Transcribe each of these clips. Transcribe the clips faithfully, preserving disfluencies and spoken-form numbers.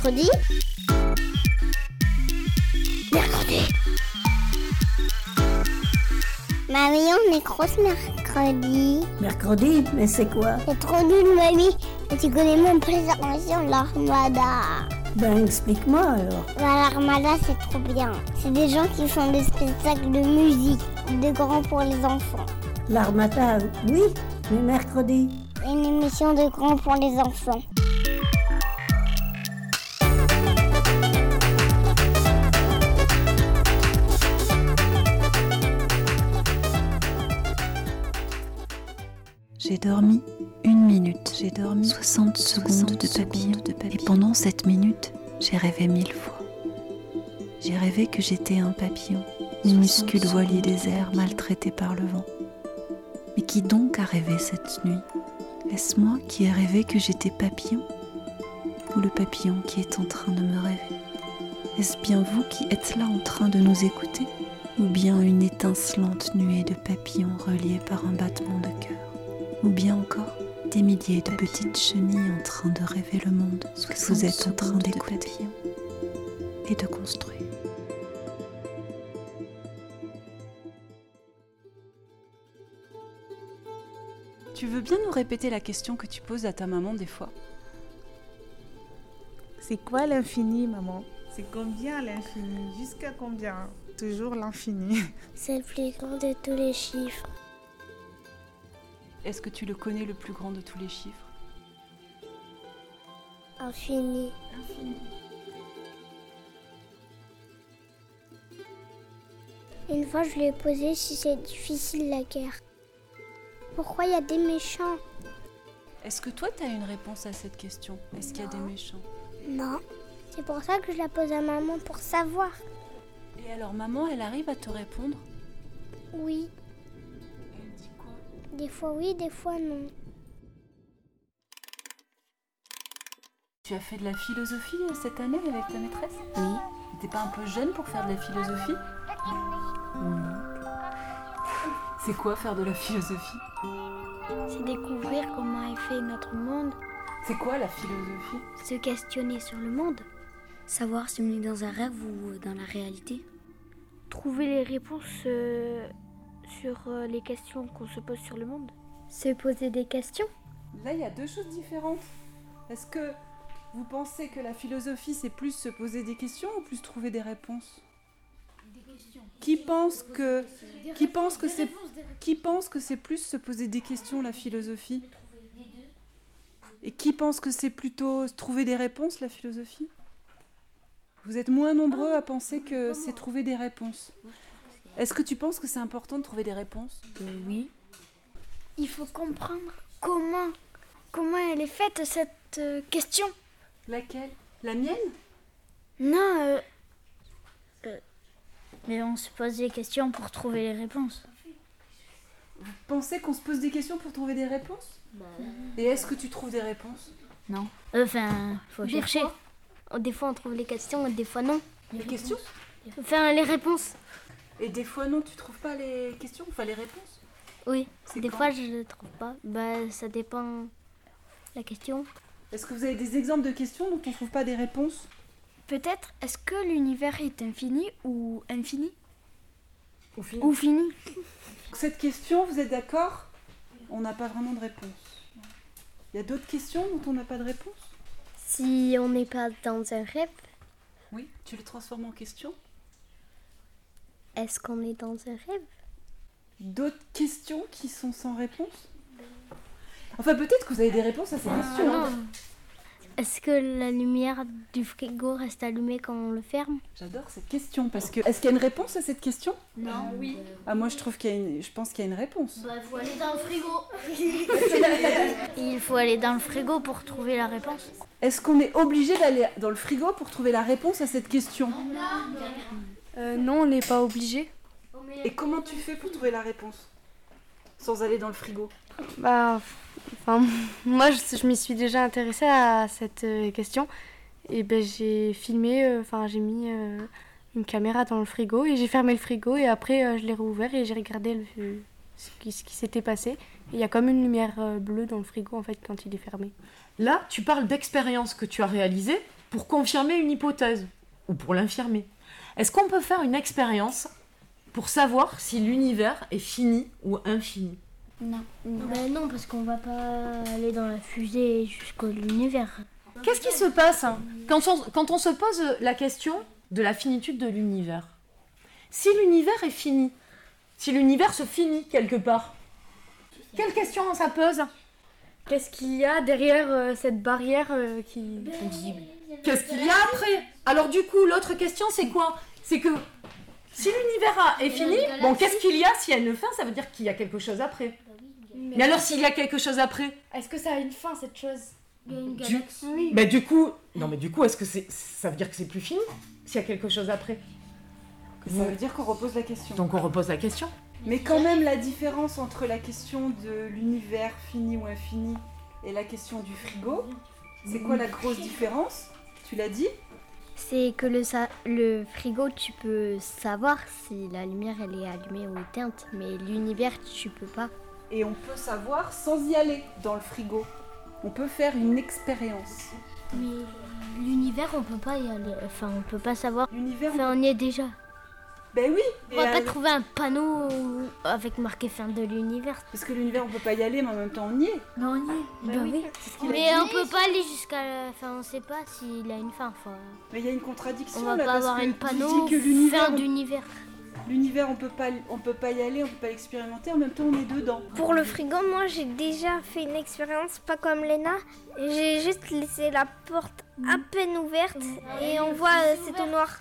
Mercredi. Mercredi. Mamie, on est grosse mercredi. Mercredi? Mais c'est quoi? C'est trop nul, mamie. Et tu connais même pas les armations de l'Armada. Ben, explique-moi alors. Bah, l'Armada, c'est trop bien. C'est des gens qui font des spectacles de musique, de grands pour les enfants. L'Armada, oui, mais mercredi? C'est une émission de grands pour les enfants. J'ai dormi une minute, j'ai dormi soixante secondes de papillon, de papillon. Et pendant cette minute, j'ai rêvé mille fois. J'ai rêvé que j'étais un papillon, minuscule voilier des airs maltraité par le vent. Mais qui donc a rêvé cette nuit? Est-ce moi qui ai rêvé que j'étais papillon? Ou le papillon qui est en train de me rêver? Est-ce bien vous qui êtes là en train de nous écouter? Ou bien une étincelante nuée de papillons reliés par un battement de cœur? Ou bien encore des milliers de petites chenilles en train de rêver le monde que vous êtes en train d'écouter et de construire. Tu veux bien nous répéter la question que tu poses à ta maman des fois? C'est quoi l'infini, maman? C'est combien l'infini? Jusqu'à combien? Toujours l'infini. C'est le plus grand de tous les chiffres. Est-ce que tu le connais, le plus grand de tous les chiffres? Infini. Infini. Une fois, je lui ai posé si c'est difficile la guerre. Pourquoi il y a des méchants? Est-ce que toi, tu as une réponse à cette question? Est-ce qu'il y a des méchants? Non. C'est pour ça que je la pose à maman, pour savoir. Et alors, maman, elle arrive à te répondre? Oui. Elle dit quoi? Des fois oui, des fois non. Tu as fait de la philosophie cette année avec ta maîtresse? Oui. T'es pas un peu jeune pour faire de la philosophie? Non. C'est quoi faire de la philosophie? C'est découvrir comment est fait notre monde. C'est quoi la philosophie? Se questionner sur le monde. Savoir si on est dans un rêve ou dans la réalité. Trouver les réponses euh, sur euh, les questions qu'on se pose sur le monde. Se poser des questions. Là, il y a deux choses différentes. Est-ce que vous pensez que la philosophie, c'est plus se poser des questions ou plus trouver des réponses? Des questions. Qui pense que, qui pense que c'est, qui pense que c'est plus se poser des questions, la philosophie? Et qui pense que c'est plutôt trouver des réponses, la philosophie? Vous êtes moins nombreux à penser que c'est trouver des réponses. Est-ce que tu penses que c'est important de trouver des réponses? euh, Oui. Il faut comprendre comment, comment elle est faite cette euh, question. Laquelle? La mienne? Non, euh, euh, mais on se pose des questions pour trouver les réponses. Vous pensez qu'on se pose des questions pour trouver des réponses? Bah... Et est-ce que tu trouves des réponses? Non. Enfin, faut des chercher. Fois, des fois on trouve les questions et des fois non. Les, les questions? Enfin, les réponses. Et des fois non, tu trouves pas les questions, enfin les réponses? Oui, c'est des quand? fois je ne trouve pas. Bah, ça dépend la question. Est-ce que vous avez des exemples de questions dont on ne trouve pas des réponses? Peut-être, est-ce que l'univers est infini ou infini? Ou fini. Ou fini. Cette question, vous êtes d'accord? On n'a pas vraiment de réponse. Il y a d'autres questions dont on n'a pas de réponse? Si on n'est pas dans un rêve, oui, tu le transformes en question? Est-ce qu'on est dans un rêve? D'autres questions qui sont sans réponse? Enfin, peut-être que vous avez des réponses à ces questions. Ah, non. Est-ce que la lumière du frigo reste allumée quand on le ferme? J'adore cette question parce que... Est-ce qu'il y a une réponse à cette question? Non. Oui. Ah, moi, je trouve qu'il y a une... Je pense qu'il y a une réponse. Bah, il faut aller dans le frigo. Il faut aller dans le frigo pour trouver la réponse. Est-ce qu'on est obligé d'aller dans le frigo pour trouver la réponse à cette question? euh, Non, on n'est pas obligé. Et comment tu fais pour trouver la réponse sans aller dans le frigo? Bah, enfin, moi, je, je m'y suis déjà intéressée à cette euh, question. Et ben, j'ai filmé, enfin, euh, j'ai mis euh, une caméra dans le frigo et j'ai fermé le frigo. Et après, euh, je l'ai rouvert et j'ai regardé le, ce qui, ce qui s'était passé. Et il y a comme une lumière euh, bleue dans le frigo, en fait, quand il est fermé. Là, tu parles d'expériences que tu as réalisées pour confirmer une hypothèse ou pour l'infirmer. Est-ce qu'on peut faire une expérience pour savoir si l'univers est fini ou infini? Non. Ben non, parce qu'on va pas aller dans la fusée jusqu'à l'univers. Qu'est-ce qui se passe quand on, quand on se pose la question de la finitude de l'univers? Si l'univers est fini, si l'univers se finit quelque part, quelle question ça pose? Qu'est-ce qu'il y a derrière euh, cette barrière euh, qui... Qu'est-ce qu'il y a après? Alors du coup, l'autre question, c'est quoi? C'est que si l'univers est fini, bon, qu'est-ce qu'il y a s'il y a une fin? Ça veut dire qu'il y a quelque chose après. Mais, Mais alors s'il y a quelque chose après? Est-ce que ça a une fin, cette chose? Il y a une du... galaxie. Oui. Mais du coup, non mais du coup, est-ce que c'est, ça veut dire que c'est plus fini s'il y a quelque chose après? Ça veut dire qu'on repose la question. Donc on repose la question. Mais quand même, la différence entre la question de l'univers fini ou infini et la question du frigo, c'est quoi la grosse différence? Tu l'as dit? C'est que le, sa- le frigo, tu peux savoir si la lumière elle est allumée ou éteinte, mais l'univers, tu peux pas. Et on peut savoir sans y aller dans le frigo. On peut faire une expérience. Mais l'univers, on peut pas y aller. Enfin, on peut pas savoir. L'univers, Enfin, on y est déjà. ben oui. On va et pas avec- trouver un panneau avec marqué fin de l'univers. Parce que l'univers, on peut pas y aller, mais en même temps, on y est. Mais on y est. Bah oui. C'est ce qu'il a Mais dit. on peut pas aller jusqu'à la fin. On sait pas s'il a une fin. Enfin, Mais il y a une contradiction on va là, pas parce avoir que un tu panneau dis que l'univers, fin on- d'univers. l'univers, on peut pas, on peut pas y aller, on peut pas l'expérimenter. En même temps, on est dedans. Pour le frigo, moi j'ai déjà fait une expérience, pas comme Léna. J'ai juste laissé la porte à peine ouverte et on voit euh, c'est tout noir.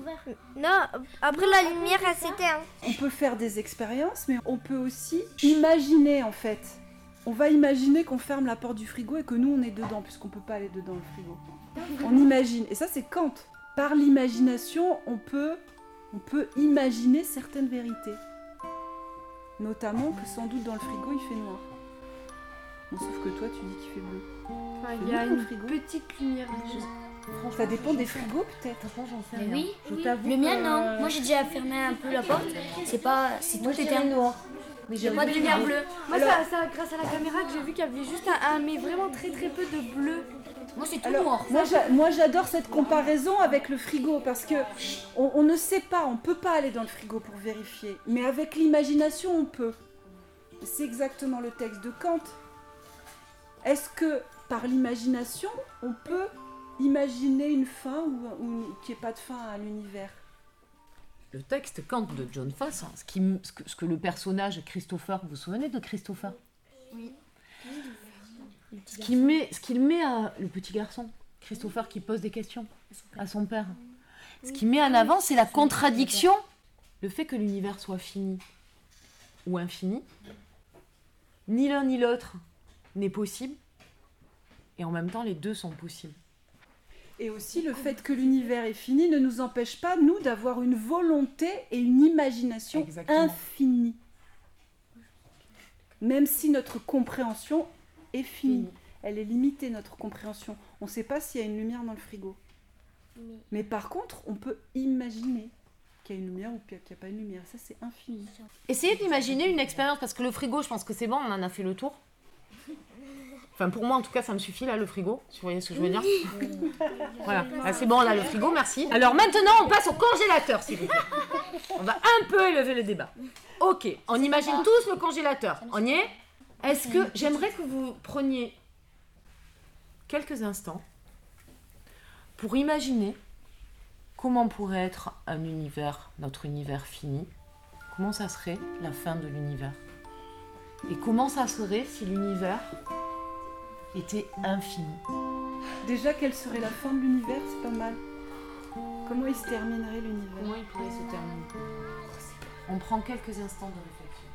Non, après la lumière elle s'éteint. On peut faire des expériences, mais on peut aussi imaginer en fait. On va imaginer qu'on ferme la porte du frigo et que nous on est dedans, puisqu'on peut pas aller dedans le frigo. On imagine, et ça c'est Kant. Par l'imagination, on peut, on peut imaginer certaines vérités. Notamment que sans doute dans le frigo il fait noir. Bon, sauf que toi tu dis qu'il fait bleu. Enfin, il y C'est a bien, le une frigo. petite lumière. Ça dépend des frigos peut-être. Mais oui, le mien non. Moi j'ai déjà fermé un peu la porte. C'est pas, c'est tout éteint. noir. Mais j'ai pas de lumière bleue. Moi, ça, ça, grâce à la caméra que j'ai vu qu'il y avait juste un, un- mais vraiment très très peu de bleu. Moi c'est tout Alors, noir. moi, j'a- moi j'adore cette comparaison avec le frigo parce que on, on ne sait pas, on peut pas aller dans le frigo pour vérifier, mais avec l'imagination on peut. C'est exactement le texte de Kant. Est-ce que par l'imagination on peut imaginer une fin ou, ou qu'il n'y ait pas de fin à l'univers? Le texte Kant de John Foss, hein, ce, qui, ce, que, ce que le personnage Christopher, vous vous souvenez de Christopher? Oui. Ce qu'il met, ce qu'il met à le petit garçon, Christopher, qui pose des questions à son père. Ce qu'il met en avant, c'est la contradiction, le fait que l'univers soit fini ou infini. Ni l'un ni l'autre n'est possible, et en même temps, les deux sont possibles. Et aussi le fait que l'univers est fini ne nous empêche pas, nous, d'avoir une volonté et une imagination Exactement. infinie. Même si notre compréhension est finie. Elle est limitée, notre compréhension. On ne sait pas s'il y a une lumière dans le frigo. Mais par contre, on peut imaginer qu'il y a une lumière ou qu'il n'y a pas une lumière. Ça, c'est infini. Essayez d'imaginer une expérience, parce que le frigo, je pense que c'est bon, on en a fait le tour. Enfin, pour moi, en tout cas, ça me suffit, là, le frigo, si vous voyez ce que je veux dire. Voilà, ah, c'est bon, là, le frigo, merci. Alors maintenant, on passe au congélateur, s'il vous plaît. On va un peu élever le débat. Ok, on imagine tous le congélateur. On y est? Est-ce que... J'aimerais que vous preniez quelques instants pour imaginer comment pourrait être un univers, notre univers fini. Comment ça serait la fin de l'univers? Et comment ça serait si l'univers était infini? Déjà, quelle serait la fin de l'univers? C'est pas mal. Comment il se terminerait l'univers? Comment il pourrait se terminer? On prend quelques instants de réflexion.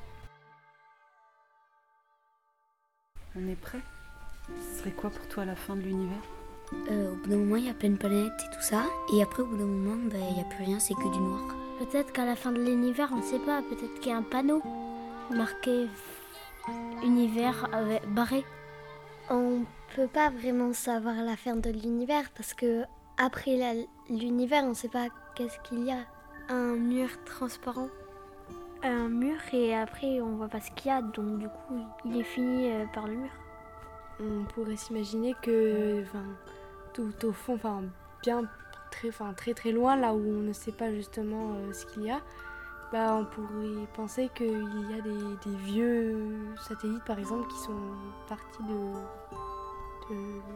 On est prêt? Ce serait quoi pour toi la fin de l'univers? Euh, au bout d'un moment, il y a plein de planètes et tout ça. Et après, au bout d'un moment, ben, il n'y a plus rien, c'est que du noir. Peut-être qu'à la fin de l'univers, on ne sait pas. Peut-être qu'il y a un panneau marqué univers avec barré. On peut pas vraiment savoir la fin de l'univers parce que après la- l'univers, on sait pas qu'est-ce qu'il y a. Un mur transparent. Un mur et après on voit pas ce qu'il y a. Donc du coup, il est fini euh, par le mur. On pourrait s'imaginer que enfin, tout au fond, enfin, bien très, enfin, très très loin, là où on ne sait pas justement euh, ce qu'il y a, bah, on pourrait penser qu'il y a des, des vieux satellites par exemple qui sont partis de, de,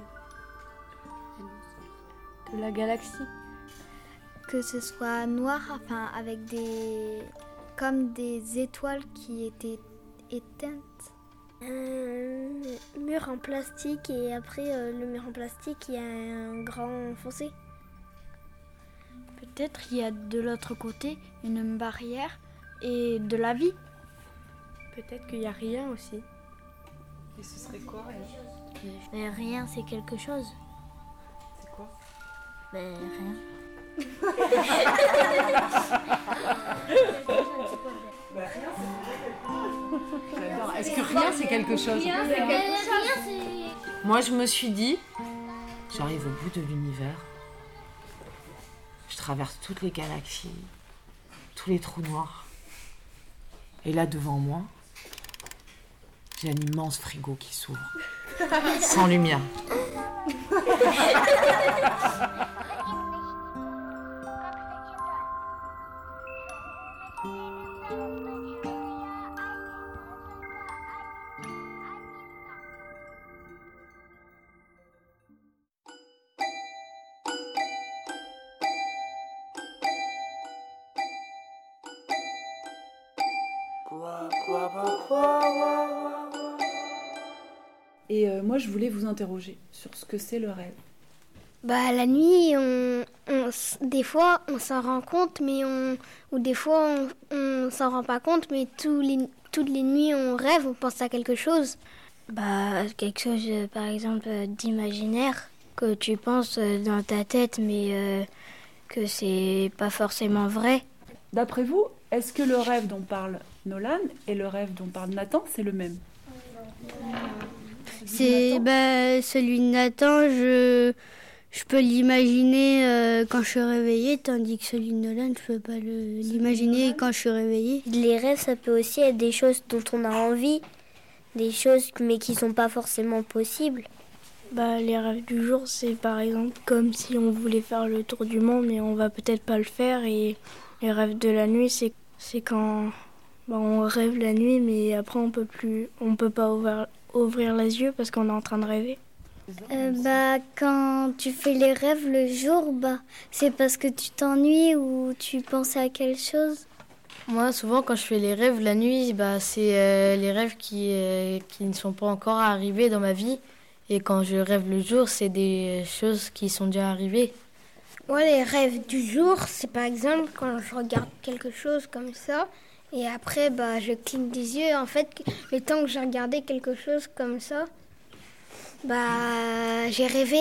de la galaxie. Que ce soit noir, enfin avec des... comme des étoiles qui étaient éteintes. Un mur en plastique et après euh, le mur en plastique, il y a un grand fossé. Peut-être il y a de l'autre côté une barrière et de la vie. Peut-être qu'il n'y a rien aussi. Et ce serait quoi elle ? Mais rien, c'est quelque chose. C'est quoi ? Mais rien. Est-ce que rien c'est quelque chose ? Rien, c'est quelque chose. Moi je me suis dit, j'arrive au bout de l'univers, je traverse toutes les galaxies, tous les trous noirs, et là devant moi, j'ai un immense frigo qui s'ouvre, sans lumière. Et euh, moi, je voulais vous interroger sur ce que c'est le rêve. Bah la nuit, on, on, des fois on s'en rend compte, mais on, ou des fois on, on s'en rend pas compte, mais tous les, toutes les nuits on rêve, on pense à quelque chose. Bah quelque chose euh, par exemple euh, d'imaginaire que tu penses euh, dans ta tête, mais euh, que c'est pas forcément vrai. D'après vous, est-ce que le rêve dont parle Nolan et le rêve dont parle Nathan, c'est le même ? C'est bah, celui de Nathan, je, je peux l'imaginer euh, quand je suis réveillée, tandis que celui de Nolan, je peux pas le, l'imaginer quand je suis réveillée. Les rêves, ça peut aussi être des choses dont on a envie, des choses mais qui sont pas forcément possibles. Bah, les rêves du jour, c'est par exemple comme si on voulait faire le tour du monde, mais on va peut-être pas le faire. Et les rêves de la nuit, c'est, c'est quand bah, on rêve la nuit, mais après on peut plus, on peut pas ouvrir, ouvrir les yeux parce qu'on est en train de rêver. Euh, bah, quand tu fais les rêves le jour, bah, c'est parce que tu t'ennuies ou tu penses à quelque chose. Moi, souvent, quand je fais les rêves la nuit, bah, c'est euh, les rêves qui, euh, qui ne sont pas encore arrivés dans ma vie. Et quand je rêve le jour, c'est des choses qui sont déjà arrivées. Moi, les rêves du jour, c'est par exemple quand je regarde quelque chose comme ça, et après, bah, je cligne des yeux. En fait, le temps que j'ai regardé quelque chose comme ça, bah, j'ai rêvé.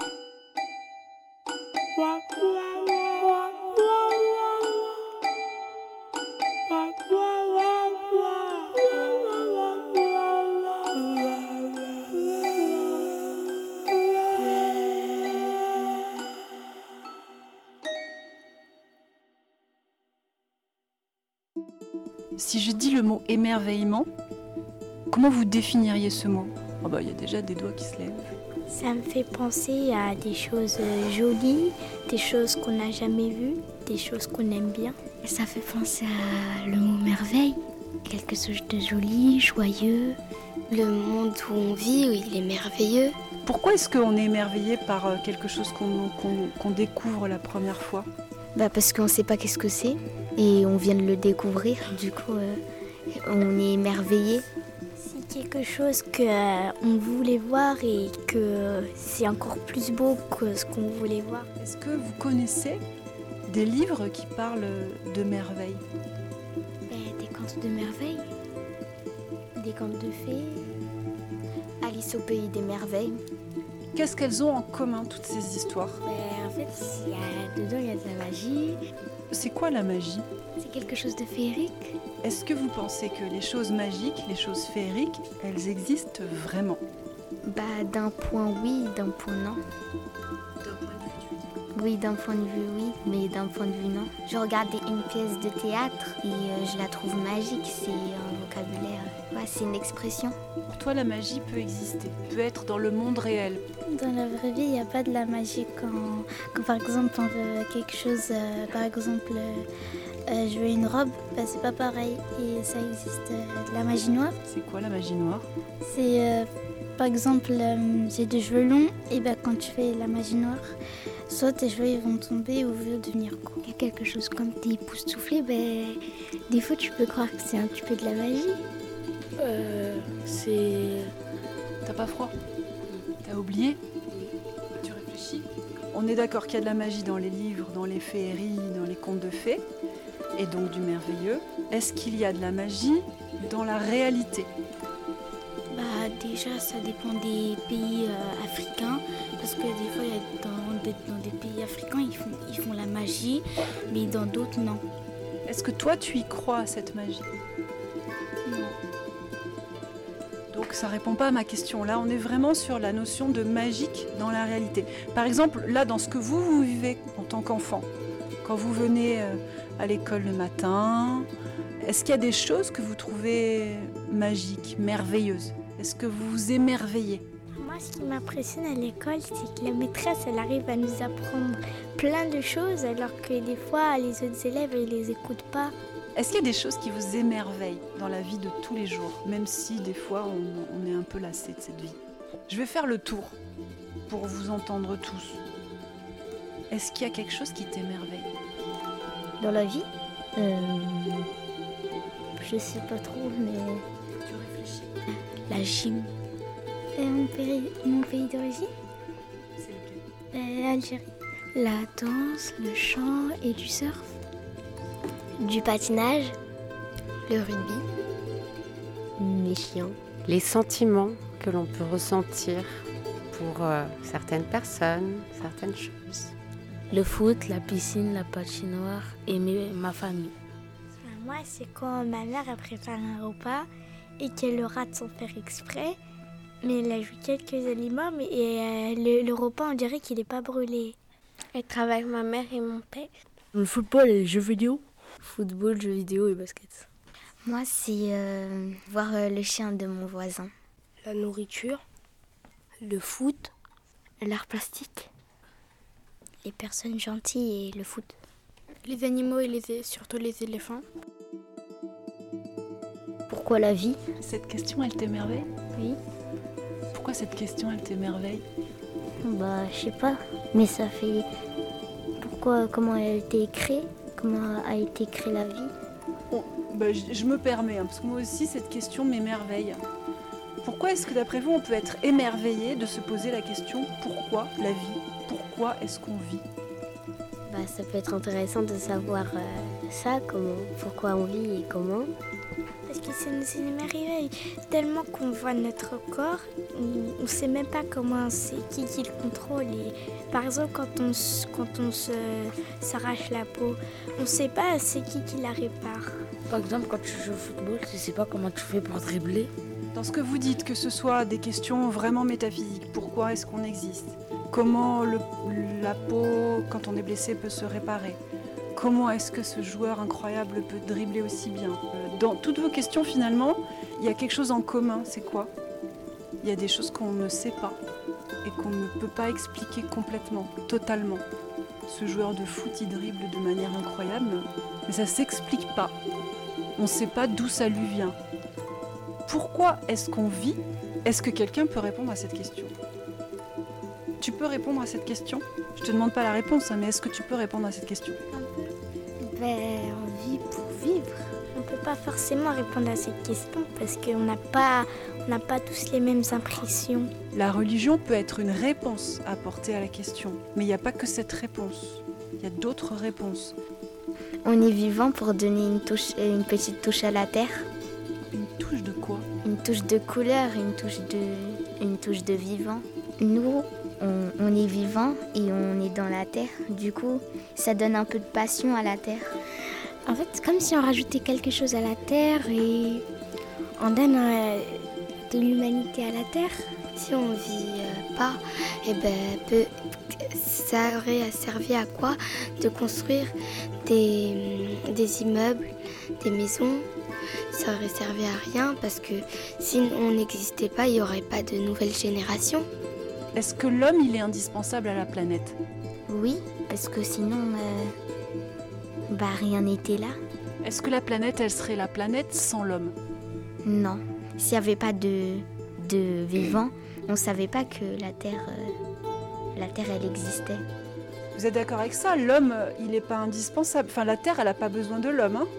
Si je dis le mot émerveillement, comment vous définiriez ce mot ? Oh bah, il y a déjà des doigts qui se lèvent. Ça me fait penser à des choses jolies, des choses qu'on n'a jamais vues, des choses qu'on aime bien. Ça fait penser à le mot merveille, quelque chose de joli, joyeux. Le monde où on vit, il est merveilleux. Pourquoi est-ce qu'on est émerveillé par quelque chose qu'on, qu'on, qu'on découvre la première fois ? Bah parce qu'on ne sait pas qu'est-ce que c'est et on vient de le découvrir, du coup euh, on est émerveillé. C'est quelque chose qu'on euh, voulait voir et que c'est encore plus beau que ce qu'on voulait voir. Est-ce que vous connaissez des livres qui parlent de merveilles ? Bah, des contes de merveilles, des contes de fées, Alice au pays des merveilles. Qu'est-ce qu'elles ont en commun, toutes ces histoires ? Ben, en fait, y a, dedans, il y a de la magie. C'est quoi la magie ? C'est quelque chose de féerique. Est-ce que vous pensez que les choses magiques, les choses féeriques, elles existent vraiment ? Bah, d'un point oui, d'un point non. Oui, d'un point de vue, oui, mais d'un point de vue, non. Je regardais une pièce de théâtre et euh, je la trouve magique. C'est un vocabulaire, ouais, c'est une expression. Pour toi, la magie peut exister, peut être dans le monde réel. Dans la vraie vie, il n'y a pas de la magie quand, quand par exemple, on veut quelque chose, euh, par exemple, euh, euh, je veux une robe, bah, c'est pas pareil. Et ça existe euh, de la magie noire. C'est quoi la magie noire? C'est, euh, par exemple, euh, j'ai des cheveux longs, et bah, quand tu fais la magie noire, soit tes cheveux ils vont tomber ou vont devenir courts. Il y a quelque chose comme des époustouflés, ben, des fois tu peux croire que c'est un petit peu de la magie. Euh, c'est... T'as pas froid? T'as oublié? Tu réfléchis? On est d'accord qu'il y a de la magie dans les livres, dans les féeries, dans les contes de fées, et donc du merveilleux. Est-ce qu'il y a de la magie dans la réalité? Bah, déjà, ça dépend des pays euh, africains, parce que des fois, il y a dans, des, dans des pays africains, ils font, ils font la magie, mais dans d'autres, non. Est-ce que toi, tu y crois à cette magie? Non. Donc ça répond pas à ma question. Là, on est vraiment sur la notion de magique dans la réalité. Par exemple, là, dans ce que vous, vous vivez en tant qu'enfant, quand vous venez euh, à l'école le matin, est-ce qu'il y a des choses que vous trouvez magiques, merveilleuses? Est-ce que vous vous émerveillez? Moi, ce qui m'impressionne à l'école, c'est que la maîtresse, elle arrive à nous apprendre plein de choses, alors que des fois, les autres élèves, ils les écoutent pas. Est-ce qu'il y a des choses qui vous émerveillent dans la vie de tous les jours, même si des fois on, on est un peu lassé de cette vie? Je vais faire le tour pour vous entendre tous. Est-ce qu'il y a quelque chose qui t'émerveille? Dans la vie euh, Je sais pas trop, mais... Tu réfléchis. La gym. Euh, mon pays, mon pays d'origine C'est lequel? euh, Algérie. La danse, le chant et du surf. Du patinage. Le rugby. Les chiens. Les sentiments que l'on peut ressentir pour euh, certaines personnes, certaines choses. Le foot, la piscine, la patinoire et mes- ma famille. Moi, c'est quand ma mère a préparé un repas et qu'elle le rate sans faire exprès, mais elle ajoute quelques aliments, mais et, euh, le, le repas, on dirait qu'il n'est pas brûlé. Être avec ma mère et mon père. Le football et les jeux vidéo. Football, jeux vidéo et basket. Moi, c'est euh, voir euh, le chien de mon voisin. La nourriture, le foot, L'art plastique. Les personnes gentilles et le foot. les animaux et les, surtout les éléphants. Pourquoi la vie? Cette question, elle t'émerveille? Oui. Pourquoi cette question, elle t'émerveille? Bah, je sais pas. Mais ça fait... Pourquoi, comment elle a été créée? Comment a été créée la vie? Bon, bah, je, je me permets, hein, parce que moi aussi, cette question m'émerveille. Pourquoi est-ce que, d'après vous, on peut être émerveillé de se poser la question « Pourquoi la vie? Pourquoi est-ce qu'on vit ?» Bah, ça peut être intéressant de savoir euh, ça, comment, pourquoi on vit et comment. Parce que ça nous émerveille tellement qu'on voit notre corps, on ne sait même pas comment c'est, qui, qui le contrôle. Et par exemple, quand on, s- quand on se, s'arrache la peau, on ne sait pas c'est qui qui la répare. Par exemple, quand tu joues au football, tu sais pas comment tu fais pour dribbler. Dans ce que vous dites, que ce soit des questions vraiment métaphysiques, pourquoi est-ce qu'on existe? Comment le- la peau, quand on est blessé, peut se réparer? Comment est-ce que ce joueur incroyable peut dribbler aussi bien? Euh, Dans toutes vos questions, finalement, il y a quelque chose en commun, c'est quoi? Il y a des choses qu'on ne sait pas et qu'on ne peut pas expliquer complètement, totalement. Ce joueur de foot, il dribble de manière incroyable, mais ça s'explique pas. On ne sait pas d'où ça lui vient. Pourquoi est-ce qu'on vit? Est-ce que quelqu'un peut répondre à cette question? Tu peux répondre à cette question? Je te demande pas la réponse, hein, mais est-ce que tu peux répondre à cette question? Ben, on vit pour vivre. On ne peut pas forcément répondre à cette question parce qu'on n'a pas, on n'a pas tous les mêmes impressions. La religion peut être une réponse apportée à la question, mais il n'y a pas que cette réponse. Il y a d'autres réponses. On est vivant pour donner une, touche, une petite touche à la terre. Une touche de quoi? Une touche de couleur, une touche de, une touche de vivant. Nous, on, on est vivant et on est dans la terre. Du coup, ça donne un peu de passion à la terre. En fait, c'est comme si on rajoutait quelque chose à la terre et on donne euh, de l'humanité à la terre. si on vit euh, pas, eh ben, peu, ça aurait servi à quoi de construire des, des immeubles, des maisons? Ça aurait servi à rien parce que si on n'existait pas, il n'y aurait pas de nouvelles générations. Est-ce que l'homme, il est indispensable à la planète? Oui, parce que sinon, euh, bah, rien n'était là. Est-ce que la planète, elle serait la planète sans l'homme? Non. S'il n'y avait pas de, de vivants, on ne savait pas que la Terre, euh, la Terre, elle existait. Vous êtes d'accord avec ça? L'homme, il n'est pas indispensable. Enfin, la Terre, elle n'a pas besoin de l'homme. Hein.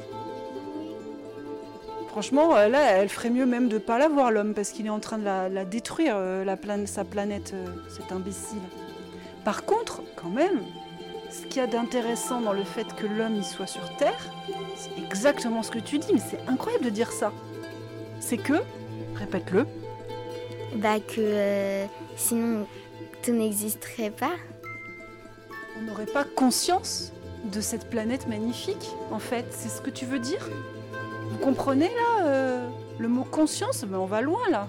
Franchement, là, elle ferait mieux même de ne pas l'avoir, l'homme, parce qu'il est en train de la, la détruire, euh, la plan- sa planète, euh, cet imbécile. Par contre, quand même, ce qu'il y a d'intéressant dans le fait que l'homme il soit sur Terre, c'est exactement ce que tu dis, mais c'est incroyable de dire ça. C'est que, répète-le. Bah que euh, sinon, tout n'existerait pas. On n'aurait pas conscience de cette planète magnifique, en fait. C'est ce que tu veux dire? Vous comprenez, là, euh, le mot conscience? Mais on va loin, là.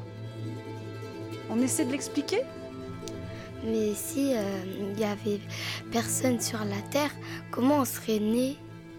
On essaie de l'expliquer? Mais si il euh, n'y avait personne sur la Terre, comment on serait né?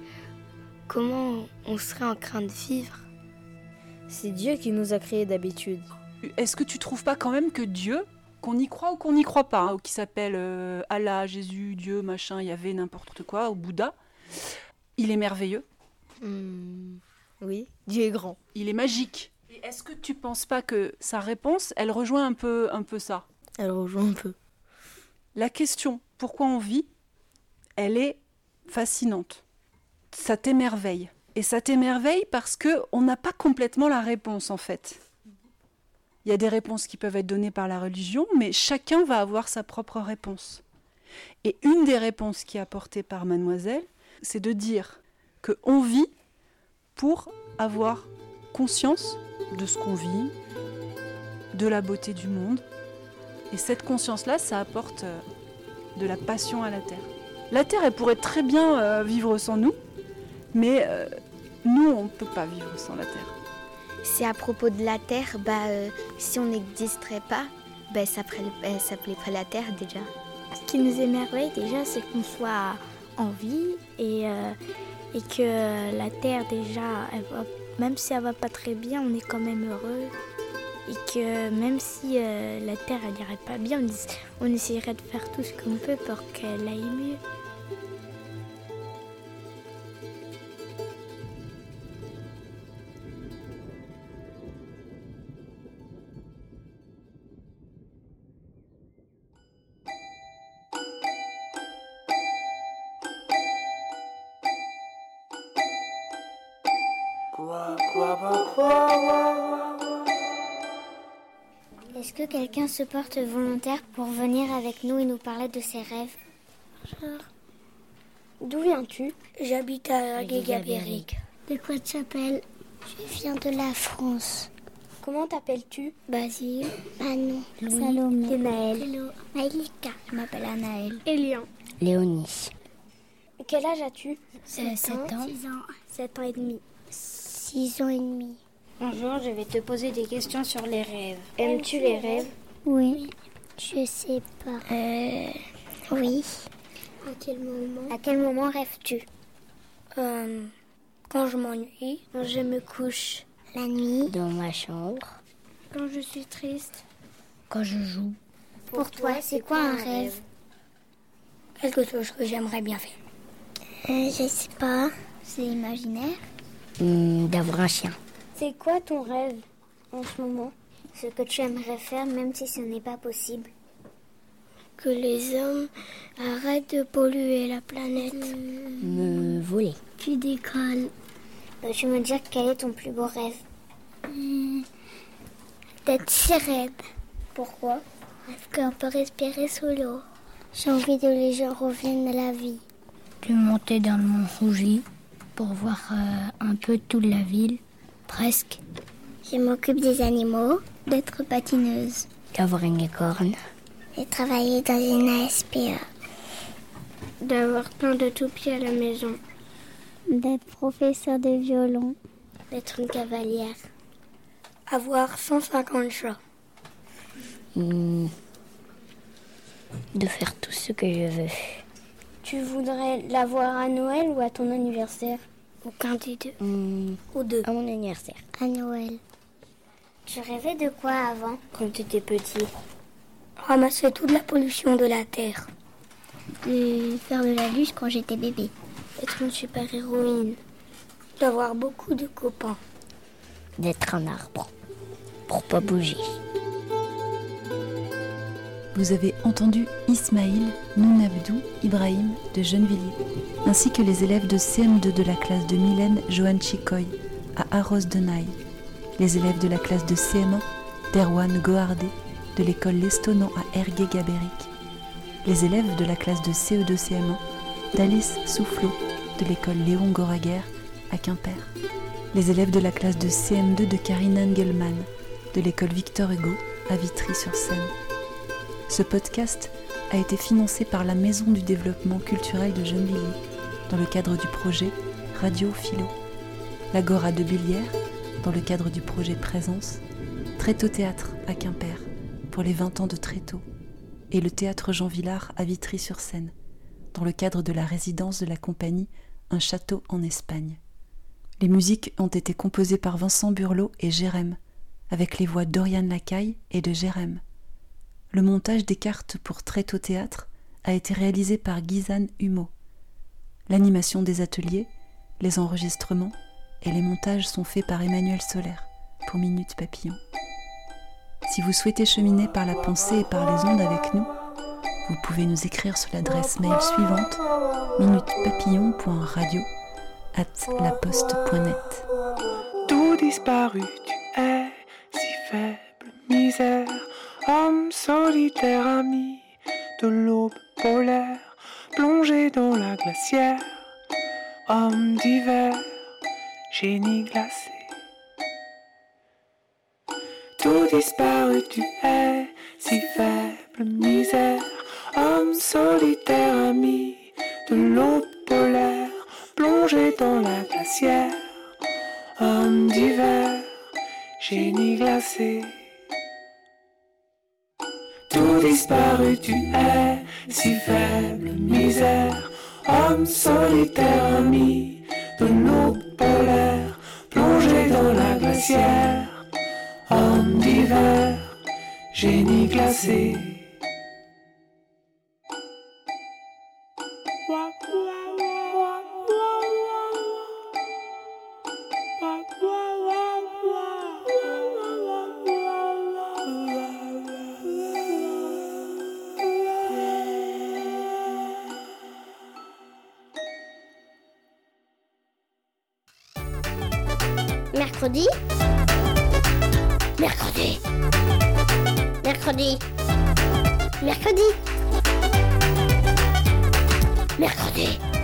Comment on serait en train de vivre? C'est Dieu qui nous a créés d'habitude. Est-ce que tu trouves pas quand même que Dieu, qu'on y croit ou qu'on n'y croit pas, hein, ou qui s'appelle euh, Allah, Jésus, Dieu, machin, Yahvé, n'importe quoi, ou Bouddha, il est merveilleux? Mmh, oui, Dieu est grand. Il est magique. Et est-ce que tu penses pas que sa réponse, elle rejoint un peu, un peu ça? Elle rejoint un peu. La question, pourquoi on vit, elle est fascinante. Ça t'émerveille. Et ça t'émerveille parce qu'on n'a pas complètement la réponse, en fait. Il y a des réponses qui peuvent être données par la religion, mais chacun va avoir sa propre réponse. Et une des réponses qui est apportée par Mademoiselle, c'est de dire qu'on vit pour avoir conscience de ce qu'on vit, de la beauté du monde. Et cette conscience-là, ça apporte euh, de la passion à la Terre. La Terre, elle pourrait très bien euh, vivre sans nous, mais euh, nous, on ne peut pas vivre sans la Terre. C'est à propos de la Terre, bah, euh, si on n'existerait pas, bah, ça ne s'appelait pas la Terre déjà. Ce qui nous émerveille déjà, c'est qu'on soit en vie et, euh, et que la Terre déjà, elle va, même si elle va pas très bien, on est quand même heureux. Et que même si euh, la Terre elle irait pas bien, on, on essaierait de faire tout ce qu'on peut pour qu'elle aille mieux. Est-ce que quelqu'un se porte volontaire pour venir avec nous et nous parler de ses rêves? Genre, d'où viens-tu? J'habite à Guégabiéric. De quoi tu t'appelles? Je viens de la France. Comment t'appelles-tu? Basile, Manon, Louis, Salomé, et Naël. Hello, Maïlika. Je m'appelle Anaël. Elian. Léonie. Quel âge as-tu? sept ans. six ans. sept ans et demi. six ans et demi. Bonjour, je vais te poser des questions sur les rêves. Aimes-tu les rêves? Oui. Je sais pas. Euh... Oui. À quel moment? À quel moment rêves-tu? Euh... Quand je m'ennuie, quand je me couche. La nuit. Dans ma chambre. Quand je suis triste. Quand je joue. Pour, Pour toi, c'est quoi un rêve? Quelque chose que j'aimerais bien faire. Euh, je sais pas. C'est imaginaire. Mmh, d'avoir un chien. C'est quoi ton rêve en ce moment? Ce que tu aimerais faire même si ce n'est pas possible. Que les hommes arrêtent de polluer la planète. Me voler. Tu décolles. Peux-tu me dire quel est ton plus beau rêve? Mmh, D'être sirène. Pourquoi? Parce qu'on peut respirer sous l'eau. J'ai envie que les gens reviennent à la vie. De monter dans le mont Rougy pour voir euh, un peu toute la ville. Presque. Je m'occupe des animaux, d'être patineuse, d'avoir une licorne, et travailler dans une A S P A, d'avoir plein de toupies à la maison, d'être professeur de violon, d'être une cavalière, avoir cent cinquante chats. Mmh. De faire tout ce que je veux. Tu voudrais l'avoir à Noël ou à ton anniversaire? Aucun des deux. Mmh. Ou deux? À mon anniversaire. À Noël. Tu rêvais de quoi avant? Quand tu étais petit. Ramasser toute la pollution de la Terre. De faire de la luge quand j'étais bébé. Être une super-héroïne. D'avoir beaucoup de copains. D'être un arbre. Pour pas bouger. Vous avez entendu Ismaïl, Nounabdou, Ibrahim de Gennevilliers, ainsi que les élèves de C M deux de la classe de Mylène Johan Chikoy à Arros de Naï, les élèves de la classe de C M un d'Erwan Gohardé de l'école Lestonan à Ergué-Gabéric, les élèves de la classe de C E deux C M un d'Alice Soufflot de l'école Léon Goraguer à Quimper, les élèves de la classe de C M deux de Karine Engelmann de l'école Victor Hugo à Vitry-sur-Seine. Ce podcast a été financé par la Maison du développement culturel de Gennevilliers dans le cadre du projet Radio Philo, l'Agora de Billière dans le cadre du projet Présence, Tréteau Théâtre à Quimper pour les vingt ans de Tréteau et le Théâtre Jean Villard à Vitry-sur-Seine dans le cadre de la résidence de la compagnie Un château en Espagne. Les musiques ont été composées par Vincent Burlot et Jérém, avec les voix d'Oriane Lacaille et de Jérém. Le montage des cartes pour Tréteau Théâtre a été réalisé par Guyzane Humeau. L'animation des ateliers, les enregistrements et les montages sont faits par Emmanuel Solaire pour Minute Papillon. Si vous souhaitez cheminer par la pensée et par les ondes avec nous, vous pouvez nous écrire sur l'adresse mail suivante minutepapillon point radio arobase laposte point net. Tout disparu, tu es si faible misère, homme solitaire ami de l'aube polaire, plongé dans la glacière, homme d'hiver, génie glacé. Tout disparu, tu es si faible misère, homme solitaire ami de l'aube polaire, plongé dans la glacière, homme d'hiver, génie glacé. Tout disparu, tu es si faible misère, homme solitaire ami de l'aube polaire, plongé dans la glacière, homme d'hiver, génie glacé. Mercredi. Mercredi. Mercredi. Mercredi. Mercredi.